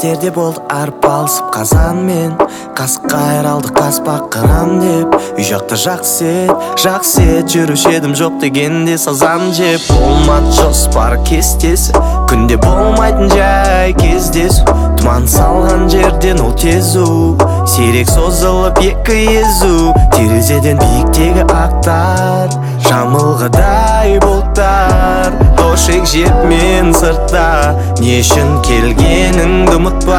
кездерде болды арпалысып қазанмен, қасық қайралды қаспақ қырам деп. Үй жақта жақсы ет жүруші едім, жоқ дегенде сазан жеп. Болмады жоспар кестесі, күнде болмайтын жай кездесу. Тұман салған жерден ол тезу, сирек созылып екі езу. Терезеден биіктегі ақтар, жамылғыдай бұлттар. Дошек жетмен сыртта, не үшін келгеніңді ұмытпа.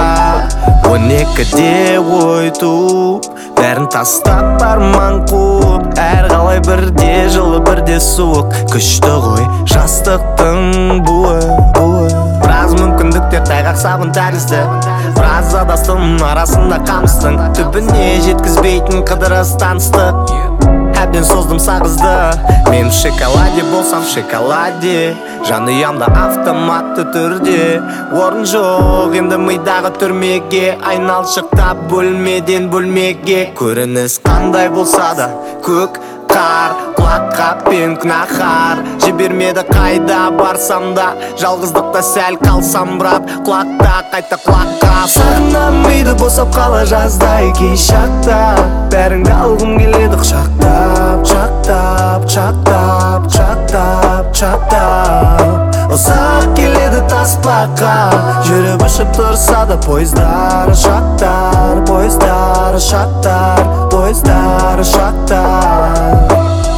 12-де ой туып, бәрін тастап арман қуып. Әр қалай бірде жылы бірде суық, күшті ғой жастықтың буы. Біраз мүмкіндіктер тайғақ сабын тәрізді, біраз адастым арасында қамыстың. Түбіне жеткізбейтін қыдырыс таныстық, әбден создым сағызды. Мен шоколаде болсам шоколаде, жанұямда автоматты түрде. Орын жоқ енді мидағы түрмеге, айналшықтап бөлмеден бөлмеге. Көрініс қандай болса да көк қар, құлаққа пен күнәһар. Жібермеді қайда барсам да, жалғыздықта сәл қалсам брат. Құлақта қайта құлаққа сағынамайды босап қала жаздай кей шақта. Бәріңді алғым келеді құшақтап, құшақтап, құшақтап, құшақтап, құшақтап. Ұзақ келеді таспаққа, жүріп ұшып тұрса да пойыздар, ұшақтар, пойыздар, ұшақтар, пойыздар, ұшақтар.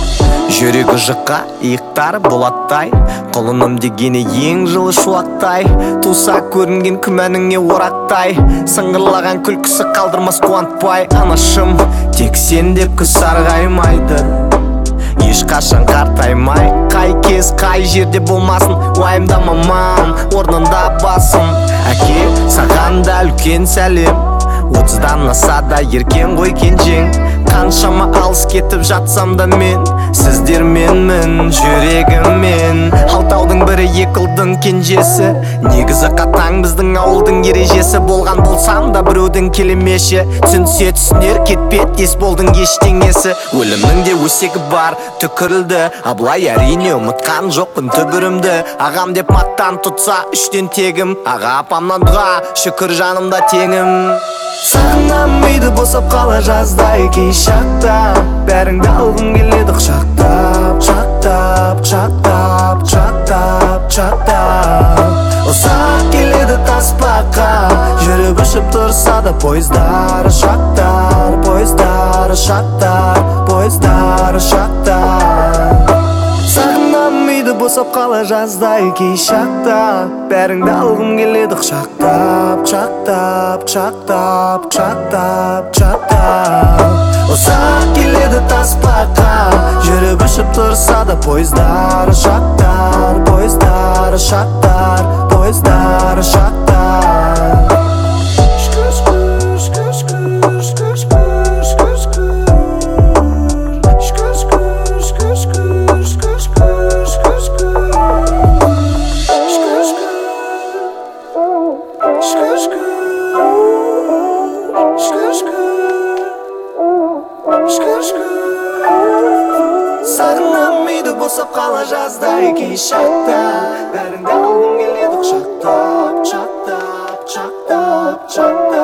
Жүрегі жұқа, иықтары болаттай, құлыным дегені ең жылы шуақтай. Туса көрінген күмәніңе орақтай, сыңғырлаған күлкісі қалдырмас қуантпай. Анашым, тек сен деп күз сарғаймайды, ешқашан қартаймай. Қай кез қай жерде болмасын, уайымдамамам, орнында басым. Әке, саған да үлкен сәлем, 30-дан аса да еркен ғой кенжең. Қаншама алыс кетіп жатсам да мен сіздерменмін жүрегіммен. Алтаудың бірі екі ұлдың кенжесі, негізі қатаң біздің ауылдың ережесі. Болған болсам да біреудің келемеші, түсінсе түсінер кетпет ес болдың ештеңесі. Өлімнің де өсегі бар, түкірілді, абылай әрине ұмытқан жоқпын түбірімді. Ағам деп маттан тұтса үштен тегім, аға апамнан дұға шүкір жанымда теңім. Сағынамайды босап қала жаздай кей шақта, бәріңді алғым келеді құшақтап, құшақтап, құшақтап, құшақтап, құшақтап. Ұзақ келеді таспаққа, жүріп ұшып тұрса да пойыздар, ұшақтар, пойыздар, ұшақтар, пойыздар, ұшақтар. Сағынамайды босап қала жаздай кей шақта, бәріңді алғым келеді құшақтап, құшақтап, құшақтап, құшақтап, құшақтап. Ұзақ келеді таспаққа, жүріп ұшып тұрса да пойыздар, ұшақтар, пойыздар, ұшақтар, пойыздар, ұшақтар. Сағынамайды босап қала жаздай кей шақта, бәріңді алғым келеді құшақтап, құшақтап, құшақтап, құшақтап.